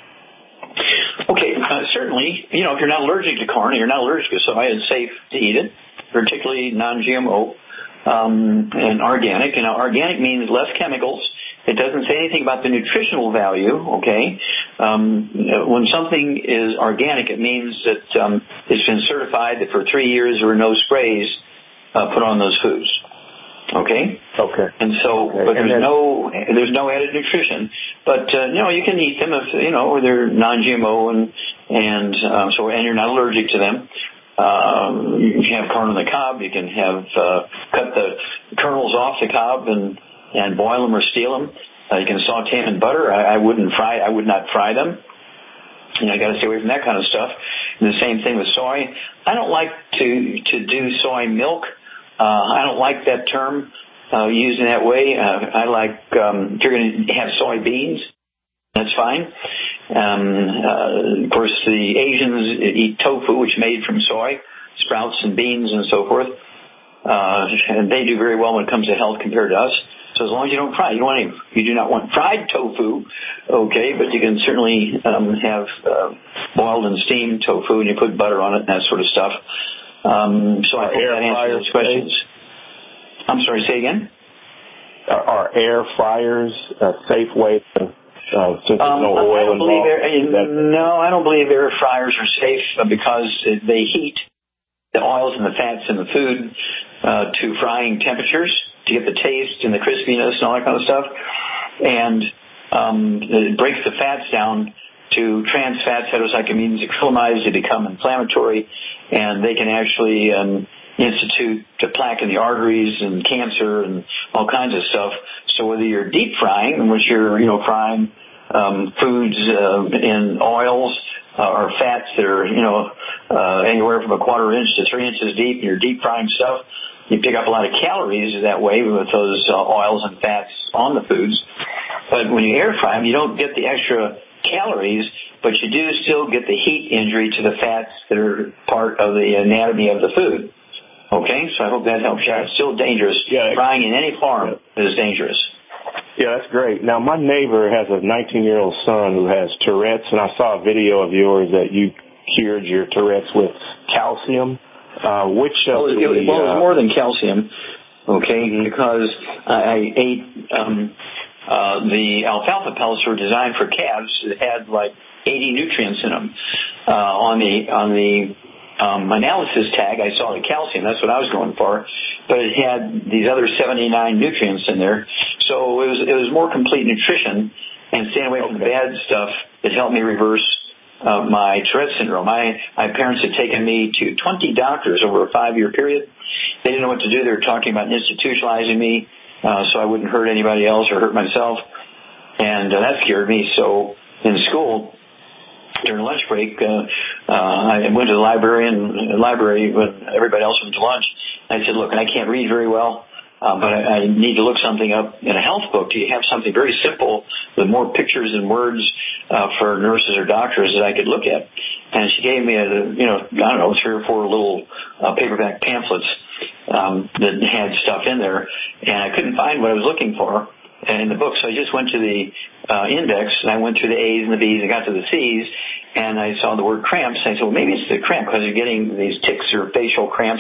Speaker 2: Okay, uh, certainly. You know, if you're not allergic to corn and you're not allergic to soy, it's safe to eat it, particularly non-G M O um, and organic. You know, organic means less chemicals. It doesn't say anything about the nutritional value, okay? Um, when something is organic, it means that um, it's been certified that for three years there were no sprays uh, put on those foods, okay?
Speaker 17: Okay.
Speaker 2: And so,
Speaker 17: okay.
Speaker 2: but
Speaker 17: and
Speaker 2: there's
Speaker 17: then,
Speaker 2: no there's no added nutrition. But uh, you know, you can eat them if you know, or they're non-G M O and and um, so and you're not allergic to them. Uh, you can have corn on the cob. You can have uh, cut the kernels off the cob and. and boil them or steal them. Uh, you can saute them in butter. I, I wouldn't fry. I would not fry them. You know, I got to stay away from that kind of stuff. And the same thing with soy. I don't like to to do soy milk. Uh, I don't like that term uh, used in that way. Uh, I like um, if you're going to have soybeans, that's fine. Um, uh, of course, the Asians eat tofu, which is made from soy, sprouts and beans and so forth. Uh, and they do very well when it comes to health compared to us. So as long as you don't fry, you don't want any, you do not want fried tofu, okay, but you can certainly um, have uh, boiled and steamed tofu and you put butter on it and that sort of stuff. Um, so I hope that answers those questions. I'm sorry, say again?
Speaker 17: Are, are air fryers a safe way to, uh, since there's
Speaker 2: um,
Speaker 17: no oil
Speaker 2: I don't
Speaker 17: involved?
Speaker 2: Believe air, no, I don't believe air fryers are safe because they heat the oils and the fats in the food uh, to frying temperatures to get the taste and the crispiness and all that kind of stuff. And um, it breaks the fats down to trans fats, heterocyclamines, acrylamides, they become inflammatory, and they can actually um, institute to plaque in the arteries and cancer and all kinds of stuff. So whether you're deep frying, in which you're, you know, frying um, foods uh, in oils uh, or fats that are, you know, uh, anywhere from a quarter inch to three inches deep, and you're deep frying stuff, you pick up a lot of calories that way with those uh, oils and fats on the foods. But when you air fry them, you don't get the extra calories, but you do still get the heat injury to the fats that are part of the anatomy of the food. Okay? So I hope that helps you. It's still dangerous.
Speaker 17: Yeah.
Speaker 2: Frying in any form is dangerous.
Speaker 17: Yeah, that's great. Now, my neighbor has a nineteen-year-old son who has Tourette's, and I saw a video of yours that you cured your Tourette's with calcium. Uh, which of
Speaker 2: well, it,
Speaker 17: the,
Speaker 2: well, it was
Speaker 17: uh,
Speaker 2: more than calcium, okay, mm-hmm. because I ate um, uh, the alfalfa pellets were designed for calves that had like eighty nutrients in them. Uh, on the on the um, analysis tag, I saw the calcium. That's what I was going for, but it had these other seventy-nine nutrients in there. So it was it was more complete nutrition, and staying away from the bad stuff. It helped me reverse Uh, my Tourette syndrome. My, my parents had taken me to twenty doctors over a five-year period. They didn't know what to do. They were talking about institutionalizing me uh, so I wouldn't hurt anybody else or hurt myself. And uh, that scared me. So in school, during lunch break, uh, uh, I went to the library, and the library when everybody else went to lunch. I said, look, I can't read very well. Uh, but I, I need to look something up in a health book. Do you have something very simple with more pictures and words uh, for nurses or doctors that I could look at? And she gave me, a, you know, I don't know, three or four little uh, paperback pamphlets um, that had stuff in there, and I couldn't find what I was looking for in the book. So I just went to the uh, index, and I went through the A's and the B's and got to the C's, and I saw the word cramps. And I said, well, maybe it's the cramp because you're getting these tics or facial cramps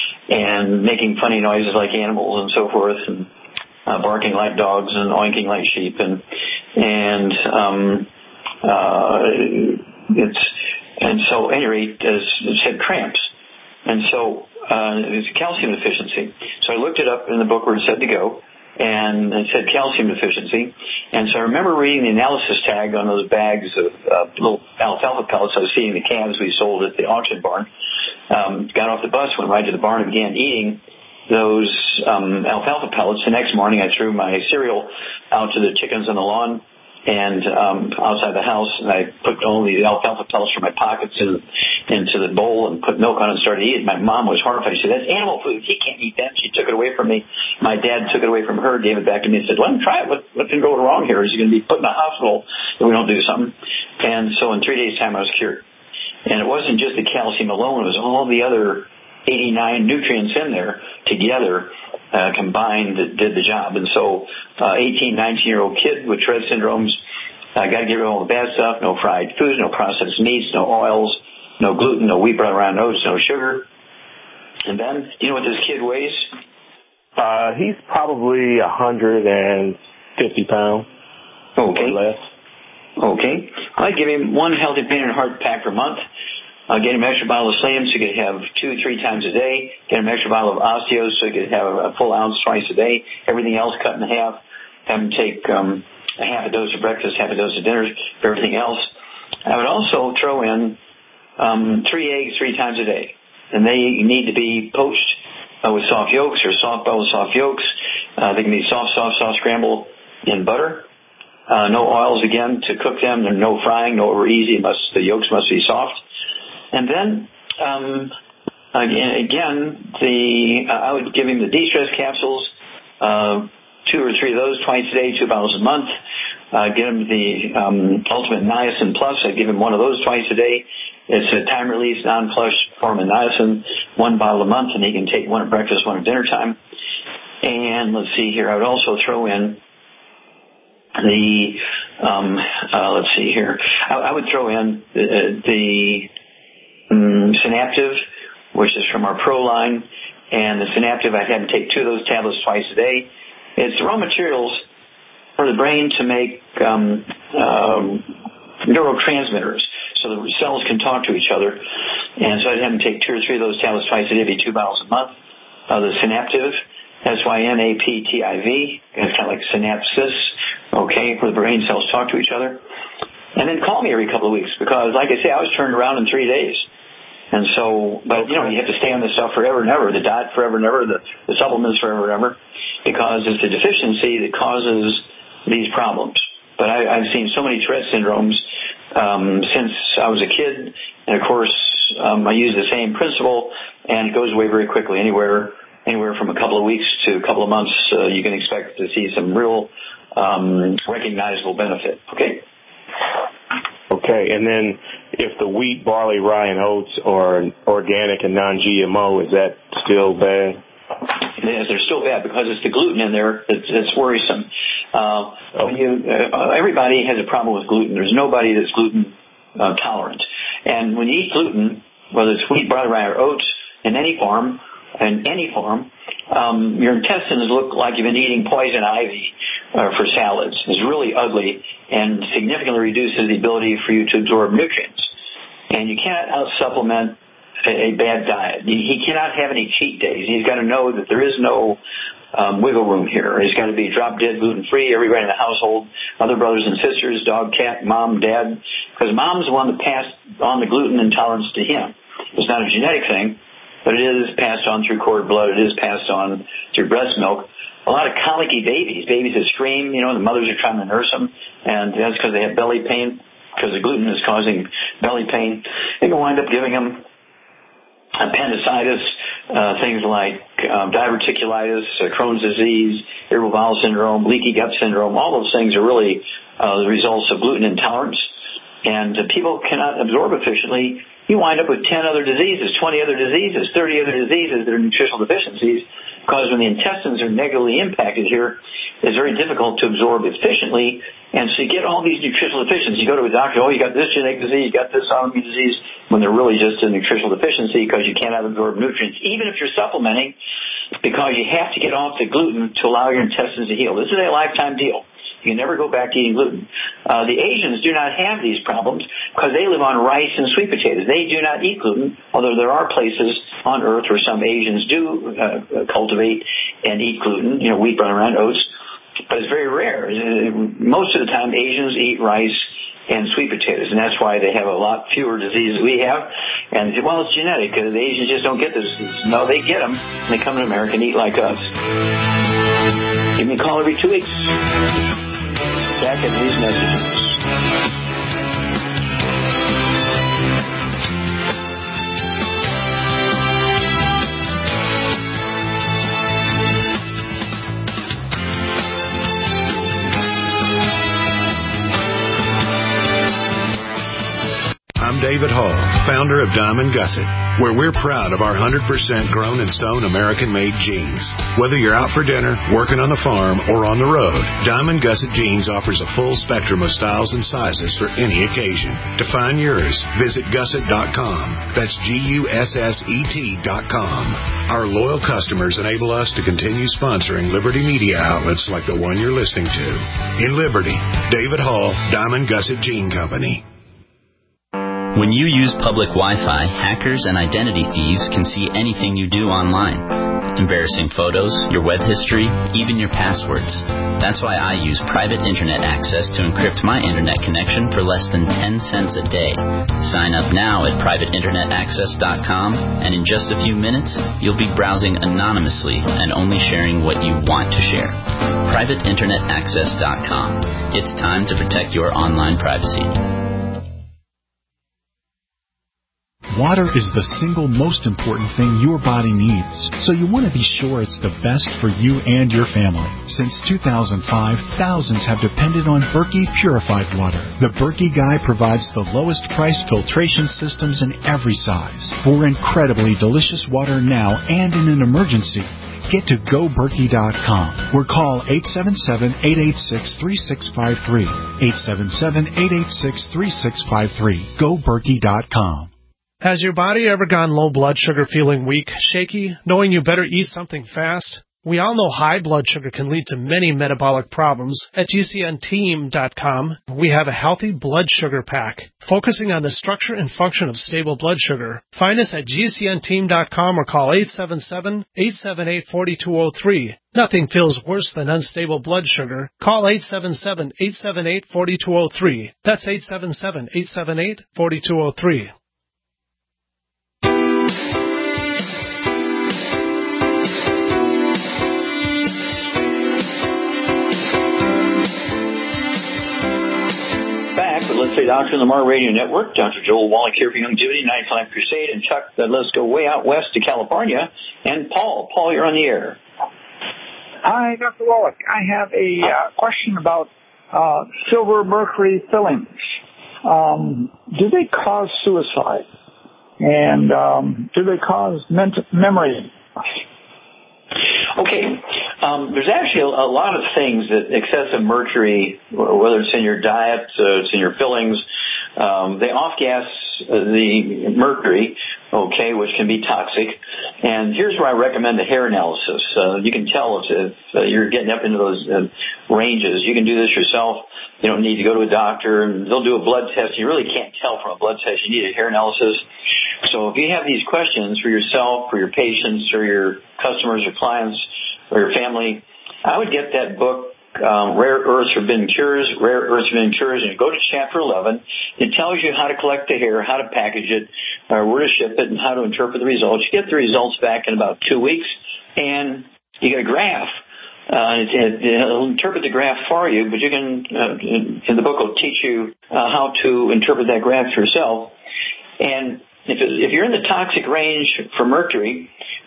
Speaker 2: and making funny noises like animals and so forth, and uh, barking like dogs and oinking like sheep, and and um, uh, it's And so, at any rate, it said cramps. And so uh, it was calcium deficiency. So I looked it up in the book where it said to go, and it said calcium deficiency. And so I remember reading the analysis tag on those bags of uh, little alfalfa pellets I was feeding the calves we sold at the auction barn. Um, got off the bus, went right to the barn and began eating those um, alfalfa pellets. The next morning I threw my cereal out to the chickens on the lawn and um, outside the house, and I put all the alfalfa pellets from my pockets in, into the bowl and put milk on it and started eating. My mom was horrified. She said, "That's animal food. He can't eat that." She took it away from me. My dad took it away from her, gave it back to me, and said, "Let him try it. What, what can go wrong here? Is he going to be put in a hospital if we don't do something?" And so in three days' time, I was cured. And it wasn't just the calcium alone. It was all the other eighty-nine nutrients in there together uh, combined that did the job. And so uh, eighteen, nineteen-year-old kid with Tourette syndromes, I uh, got to get rid of all the bad stuff, no fried foods, no processed meats, no oils, no gluten, no wheat bran around oats, no sugar. And then, do you know what this kid weighs?
Speaker 17: Uh, he's probably one hundred fifty pounds.
Speaker 2: Okay.
Speaker 17: Or less.
Speaker 2: Okay. I'd give him one healthy pain and heart pack per month. Uh, get him an extra bottle of Slim so he could have two, three times a day. Get him an extra bottle of Osteos so he could have a full ounce twice a day. Everything else cut in half. Have him take um, a half a dose of breakfast, half a dose of dinner for everything else. I would also throw in um, three eggs three times a day. And they need to be poached uh, with soft yolks or soft boiled soft yolks. Uh, they can be soft, soft, soft scrambled in butter. Uh, no oils, again, to cook them. There's no frying, no over easy. Must, the yolks must be soft. And then, um, again, again the uh, I would give him the de-stress capsules, uh, two or three of those twice a day, two bottles a month. Uh, get him the um, Ultimate Niacin Plus. I'd give him one of those twice a day. It's a time-release, non-flush form of niacin, one bottle a month, and he can take one at breakfast, one at dinner time. And let's see here. I would also throw in the, um, uh, let's see here. I, I would throw in the, the um, Synaptive, which is from our Pro line. And the Synaptive, I'd have him take two of those tablets twice a day. It's raw materials for the brain to make um, um, neurotransmitters so the cells can talk to each other. And so I'd have him take two or three of those tablets twice a day, be two bottles a month. Uh, the Synaptive, S Y N A P T I V, it's kind of like synapsis, okay, where the brain cells talk to each other. And then call me every couple of weeks because, like I say, I was turned around in three days. And so, but, you know, you have to stay on this stuff forever and ever, the diet forever and ever, the, the supplements forever and ever, because it's a deficiency that causes these problems. But I, I've seen so many Tourette syndromes um, since I was a kid, and of course, um, I use the same principle, and it goes away very quickly. Anywhere, anywhere from a couple of weeks to a couple of months, uh, you can expect to see some real um, recognizable benefit. Okay.
Speaker 17: Okay, and then if the wheat, barley, rye, and oats are organic and non-G M O, is that still bad?
Speaker 2: Yes, they're still bad because it's the gluten in there that's, that's worrisome. Uh, oh. when you, uh, everybody has a problem with gluten. There's nobody that's gluten uh, tolerant. And when you eat gluten, whether it's wheat, barley, rye, or oats, in any form, in any form, um, your intestines look like you've been eating poison ivy uh, for salads. It's really ugly and significantly reduces the ability for you to absorb nutrients. And you cannot out-supplement a bad diet. He cannot have any cheat days. He's got to know that there is no um, wiggle room here. He's got to be drop dead gluten-free, everybody in the household, other brothers and sisters, dog, cat, mom, dad, because mom's the one that passed on the gluten intolerance to him. It's not a genetic thing, but it is passed on through cord blood. It is passed on through breast milk. A lot of colicky babies, babies that scream, you know, the mothers are trying to nurse them, and that's because they have belly pain, because the gluten is causing belly pain. They can wind up giving them appendicitis, uh, things like um, diverticulitis, uh, Crohn's disease, irritable bowel syndrome, leaky gut syndrome. All those things are really uh, the results of gluten intolerance. And uh, people cannot absorb efficiently. You wind up with ten other diseases, twenty other diseases, thirty other diseases that are nutritional deficiencies, because when the intestines are negatively impacted here, it's very difficult to absorb efficiently. And so you get all these nutritional deficiencies. You go to a doctor, oh, you got this genetic disease, you got this autoimmune disease, when they're really just a nutritional deficiency because you cannot absorb nutrients, even if you're supplementing, because you have to get off the gluten to allow your intestines to heal. This is a lifetime deal. You can never go back to eating gluten. Uh, the Asians do not have these problems because they live on rice and sweet potatoes. They do not eat gluten, although there are places on earth where some Asians do uh, cultivate and eat gluten, you know, wheat, bran, around oats, but it's very rare. Most of the time, Asians eat rice and sweet potatoes, and that's why they have a lot fewer diseases we have. And, well, it's genetic. The Asians just don't get those diseases. No, they get them, and they come to America and eat like us. Give me a call every two weeks. Back at these messages.
Speaker 18: I'm David Hall, founder of Diamond Gusset, where we're proud of our one hundred percent grown and sewn American-made jeans. Whether you're out for dinner, working on the farm, or on the road, Diamond Gusset Jeans offers a full spectrum of styles and sizes for any occasion. To find yours, visit gusset dot com. That's G U S S E T dot com. Our loyal customers enable us to continue sponsoring Liberty media outlets like the one you're listening to. In Liberty, David Hall, Diamond Gusset Jean Company.
Speaker 19: When you use public Wi-Fi, hackers and identity thieves can see anything you do online. Embarrassing photos, your web history, even your passwords. That's why I use private internet access to encrypt my internet connection for less than ten cents a day. Sign up now at private internet access dot com, and in just a few minutes, you'll be browsing anonymously and only sharing what you want to share. private internet access dot com. It's time to protect your online privacy.
Speaker 20: Water is the single most important thing your body needs, so you want to be sure it's the best for you and your family. Since two thousand five, thousands have depended on Berkey purified water. The Berkey Guy provides the lowest price filtration systems in every size. For incredibly delicious water now and in an emergency, get to go berkey dot com or call eight seven seven, eight eight six, three six five three. eight seven seven, eight eight six, three six five three. go berkey dot com.
Speaker 6: Has your body ever gone low blood sugar, feeling weak, shaky, knowing you better eat something fast? We all know high blood sugar can lead to many metabolic problems. At G C N team dot com, we have a healthy blood sugar pack, focusing on the structure and function of stable blood sugar. Find us at G C N team dot com or call eight seven seven, eight seven eight, four two zero three. Nothing feels worse than unstable blood sugar. Call eight seven seven, eight seven eight, four two zero three. That's eight seven seven, eight seven eight, four two zero three.
Speaker 2: Let's Say Doctor on the Mar Radio Network. Doctor Joel Wallach here for Youngevity, ninety-five Crusade. And Chuck, uh, let's go way out west to California. And Paul, Paul, you're on the air.
Speaker 21: Hi, Doctor Wallach. I have a uh, question about uh, silver mercury fillings. Um, do they cause suicide? And um, do they cause ment- memory?
Speaker 2: Okay. Um, there's actually a, a lot of things that excessive mercury, whether it's in your diet, uh, it's in your fillings, um, they off-gas uh, the mercury, okay, which can be toxic. And here's where I recommend the hair analysis. Uh, you can tell if, if uh, you're getting up into those uh, ranges. You can do this yourself. You don't need to go to a doctor, and they'll do a blood test. You really can't tell from a blood test. You need a hair analysis. So if you have these questions for yourself, for your patients, or your customers or clients, or your family, I would get that book, um, Rare Earths Forbidden Cures, Rare Earths Forbidden Cures, and you go to chapter eleven. It tells you how to collect the hair, how to package it, or where to ship it, and how to interpret the results. You get the results back in about two weeks, and you get a graph. Uh, it, it, it'll interpret the graph for you, but you can, uh, in the book will teach you uh, how to interpret that graph for yourself. And if, it, if you're in the toxic range for mercury,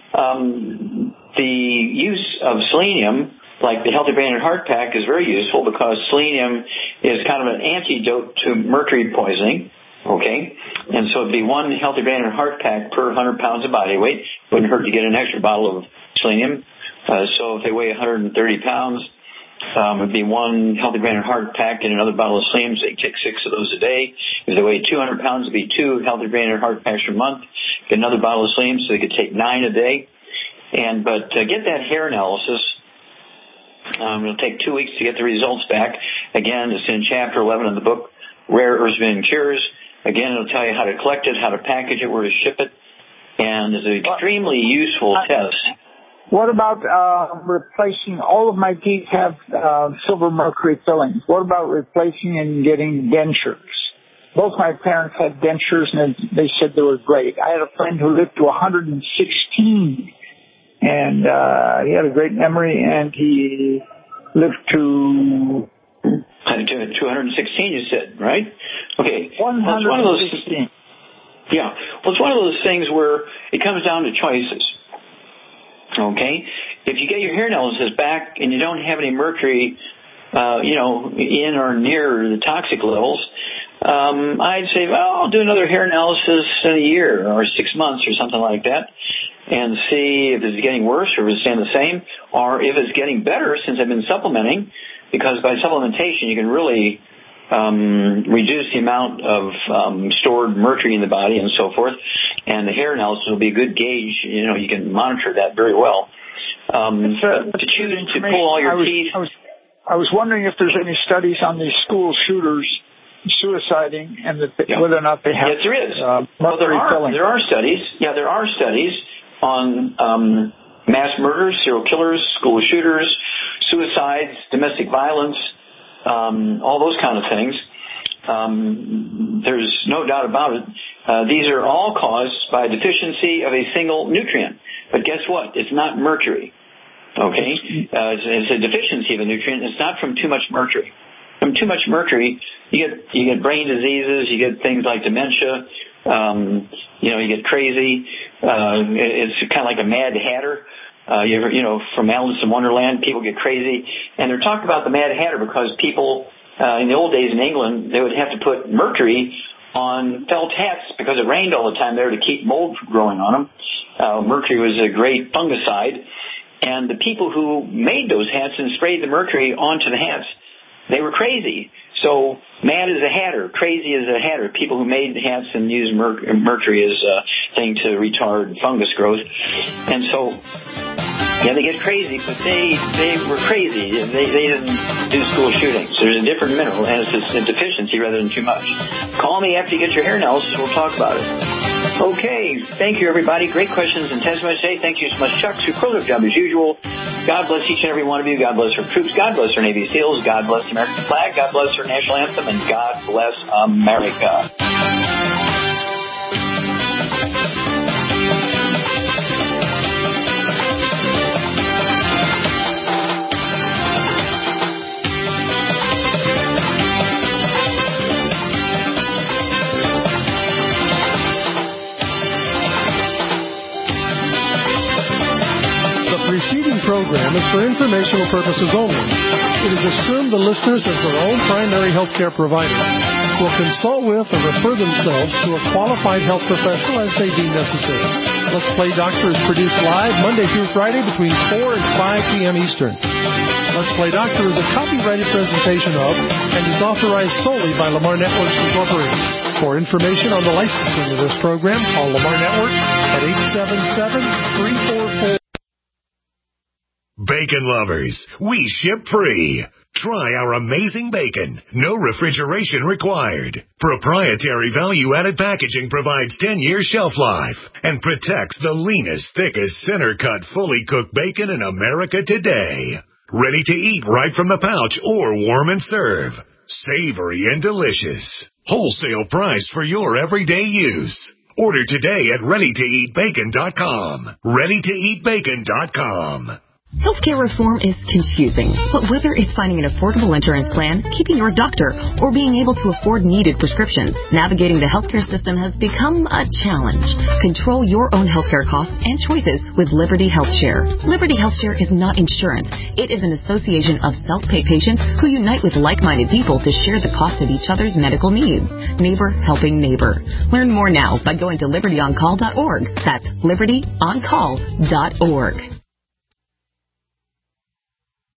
Speaker 2: um, the use of selenium, like the Healthy Brain and Heart Pack, is very useful because selenium is kind of an antidote to mercury poisoning. Okay, and so it'd be one Healthy Brain and Heart Pack per one hundred pounds of body weight. Wouldn't hurt to get an extra bottle of selenium. Uh, so if they weigh one hundred thirty pounds, um, it'd be one Healthy Brain and Heart Pack and another bottle of selenium. So they take six of those a day. If they weigh two hundred pounds, it'd be two Healthy Brain and Heart Packs per month. Get another bottle of selenium, so they could take nine a day. And but uh, get that hair analysis. Um, it'll take two weeks to get the results back. Again, it's in Chapter eleven of the book, Rare Earths and Cures. Again, it'll tell you how to collect it, how to package it, where to ship it, and it's an extremely useful test.
Speaker 21: What about uh, replacing, all of my teeth have uh, silver mercury fillings. What about replacing and getting dentures? Both my parents had dentures, and they said they were great. I had a friend who lived to one hundred sixteen, and uh, he had a great memory, and he lived to...
Speaker 2: two hundred sixteen, you said, right? Okay.
Speaker 21: one hundred sixteen.
Speaker 2: Yeah. Well, it's one of those things where it comes down to choices. Okay? If you get your hair analysis back and you don't have any mercury, uh, you know, in or near the toxic levels, um, I'd say, well, I'll do another hair analysis in a year or six months or something like that and see if it's getting worse or if it's staying the same, or if it's getting better since I've been supplementing, because by supplementation you can really um, reduce the amount of um, stored mercury in the body and so forth, and the hair analysis will be a good gauge. You know, you can monitor that very well. Um,
Speaker 21: uh,
Speaker 2: to choose to pull all your
Speaker 21: I was,
Speaker 2: teeth.
Speaker 21: I was, I was wondering if there's any studies on these school shooters suiciding and that they,
Speaker 2: yeah.
Speaker 21: whether or not they have
Speaker 2: yes, there is.
Speaker 21: Uh,
Speaker 2: well, there are
Speaker 21: filling.
Speaker 2: there are studies. Yeah, there are studies on um, mass murders, serial killers, school shooters, suicides, domestic violence, um, all those kind of things. Um, there's no doubt about it. Uh, these are all caused by deficiency of a single nutrient. But guess what? It's not mercury. Okay? Uh, it's, it's a deficiency of a nutrient. It's not from too much mercury. From too much mercury, you get you get brain diseases, you get things like dementia, um, you know, you get crazy. Uh, it's kind of like a Mad Hatter. Uh, you ever, you know, from Alice in Wonderland, people get crazy. And they're talking about the Mad Hatter because people, uh, in the old days in England, they would have to put mercury on felt hats because it rained all the time there to keep mold from growing on them. Uh, mercury was a great fungicide. And the people who made those hats and sprayed the mercury onto the hats, they were crazy. So mad is a hatter, crazy is a hatter. People who made hats and used merc- mercury as a thing to retard fungus growth. And so, yeah, they get crazy, but they they were crazy. They they didn't do school shootings. There's a different mineral, and it's a deficiency rather than too much. Call me after you get your hair analysis. We'll talk about it. Okay, thank you, everybody. Great questions and testimonies today. Thank you so much, Chuck. Superlative job as usual. God bless each and every one of you. God bless our troops. God bless our Navy SEALs. God bless the American flag. God bless our national anthem. And God bless America.
Speaker 6: The preceding program is for informational purposes only. It is assumed the listeners, as their own primary health care provider, will consult with or refer themselves to a qualified health professional as they deem necessary. Let's Play Doctor is produced live Monday through Friday between four and five p.m. Eastern. Let's Play Doctor is a copyrighted presentation of and is authorized solely by Lamar Networks Incorporated. For information on the licensing of this program, call Lamar Networks at eight seven seven, three four four.
Speaker 18: Bacon lovers, we ship free. Try our amazing bacon. No refrigeration required. Proprietary value-added packaging provides ten-year shelf life and protects the leanest, thickest, center-cut, fully cooked bacon in America today. Ready to eat right from the pouch or warm and serve. Savory and delicious. Wholesale price for your everyday use. Order today at ready to eat bacon dot com. ready to eat bacon dot com.
Speaker 11: Healthcare reform is confusing, but whether it's finding an affordable insurance plan, keeping your doctor, or being able to afford needed prescriptions, navigating the healthcare system has become a challenge. Control your own healthcare costs and choices with Liberty HealthShare. Liberty HealthShare is not insurance. It is an association of self-pay patients who unite with like-minded people to share the cost of each other's medical needs. Neighbor helping neighbor. Learn more now by going to liberty on call dot org. That's liberty on call dot org.